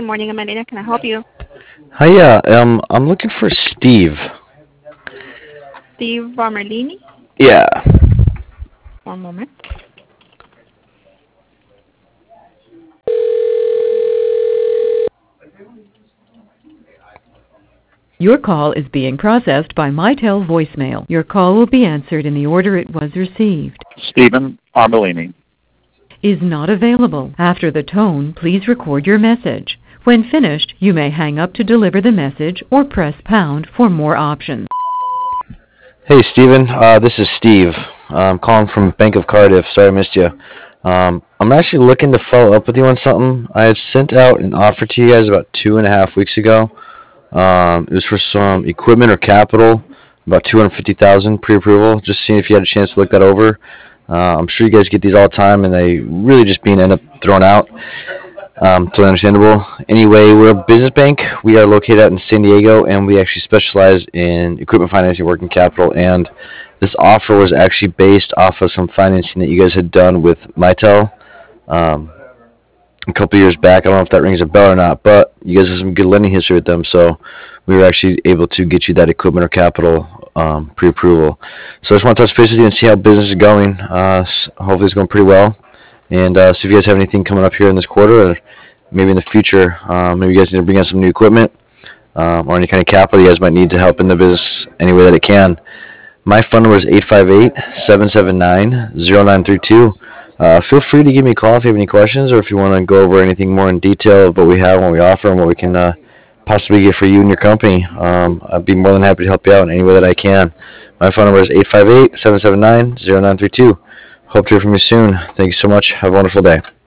morning, Amelina. Can I help you? Hiya, I'm looking for Steve. Steve Barmerlini. Yeah. One moment. Your call is being processed by Mitel voicemail. Your call will be answered in the order it was received. Stephen Armelini. Is not available. After the tone, please record your message. When finished, you may hang up to deliver the message or press pound for more options. Hey, Steven. This is Steve. I'm calling from Bank of Cardiff. Sorry I missed you. I'm actually looking to follow up with you on something. I had sent out an offer to you guys about 2.5 weeks ago. It was for some equipment or capital, about 250,000 pre-approval. Just seeing if you had a chance to look that over. I'm sure you guys get these all the time, and they really just end up thrown out. Totally understandable. Anyway, we're a business bank. We are located out in San Diego, and we actually specialize in equipment financing, working capital. And this offer was actually based off of some financing that you guys had done with Mitel a couple years back. I don't know if that rings a bell or not, but you guys have some good lending history with them, so we were actually able to get you that equipment or capital pre-approval. So I just want to touch base with you and see how business is going. Hopefully it's going pretty well. And so if you guys have anything coming up here in this quarter or maybe in the future, maybe you guys need to bring in some new equipment or any kind of capital you guys might need to help in the business any way that it can. My phone number is 858-779-0932. Feel free to give me a call if you have any questions or if you want to go over anything more in detail of what we have, what we offer, and what we can possibly get for you and your company. I'd be more than happy to help you out in any way that I can. My phone number is 858-779-0932. Hope to hear from you soon. Thank you so much. Have a wonderful day.